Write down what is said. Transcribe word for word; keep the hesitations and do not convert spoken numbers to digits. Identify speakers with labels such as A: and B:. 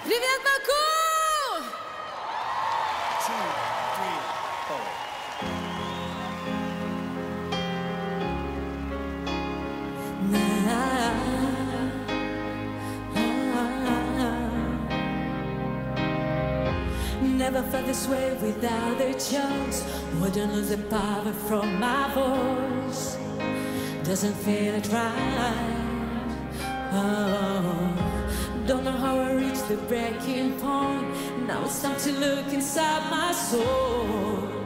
A: Привет, Баку!
B: Two, three, four.
A: Never felt this way without a chance. Wouldn't lose the power from my voice. Doesn't feel it right. Oh, don't know how I reached the breaking point. Now it's time to look inside my soul.